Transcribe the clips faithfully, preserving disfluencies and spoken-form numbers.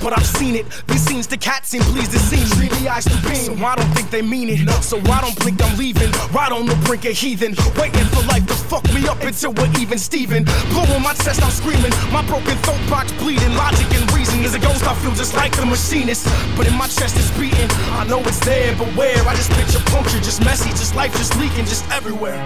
but I've seen it. These scenes the cats seem pleased to see me. Dreamy eyes to beam, so I don't think they mean it. So I don't blink, I'm leaving. Right on the brink of heathen, waiting for life to fuck me up until we're even Steven. Blow on my chest, I'm screaming. My broken throat box bleeding. Logic and reason is a ghost, I feel just like the machinist. But in my chest it's beating. I know it's there, but where? I just picture puncture, just messy, just life just leaking, just everywhere.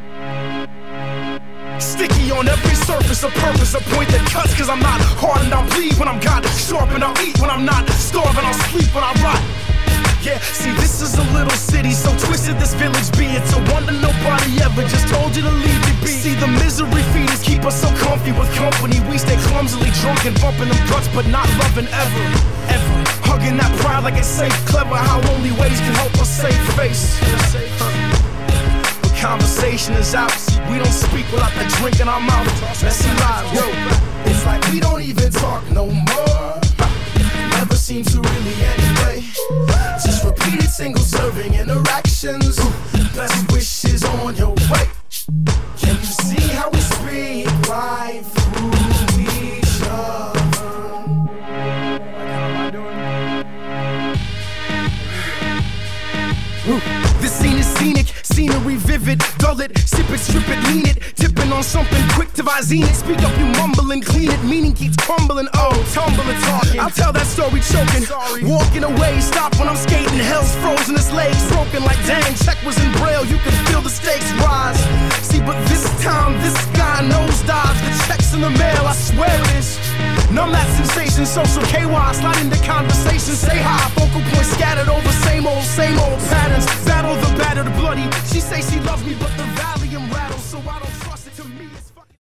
Sticky on every surface, a purpose, a point that cuts. Cause I'm not hard and I'll bleed when I'm got. Sharp and I'll eat when I'm not. Starve and I'll sleep when I rot. Yeah, see this is a little city, so twisted this village be. It's a wonder nobody ever just told you to leave your beat. See the misery feeders keep us so comfy with company. We stay clumsily drunk and bumping them guts, but not loving ever, ever. Hugging that pride like it's safe, clever how only ways can help us save face. But conversation is out, see we don't speak without the drink in our mouth. Messy lives, yo, it's like we don't even talk no more. Never seem to really anyway. Just repeated single serving interactions. Best wishes on your way. Can you see how we speak right through each other? This scene is scenic, scenery vivid. Dull it, sip it, strip it, lean it. Tipping on something quick to Visine it. Speak up, you mumble and clean it. Meaning keeps crumbling, oh, tumbling, talking. I'll tell that story choking. Sorry. Walking away, stop when I'm skating. Hell's frozen, his legs broken like dang. Check was in braille, you can feel the stakes rise. See, but this time, this guy nosedives. The check's in the mail, I swear it is. Numb that sensation, social K Y. Slide into conversation, say hi. Focal points scattered over same old, same old patterns. Battle the battered bloody. She say she loves me, but the Valium rattles, so I don't trust it. To me, it's fucking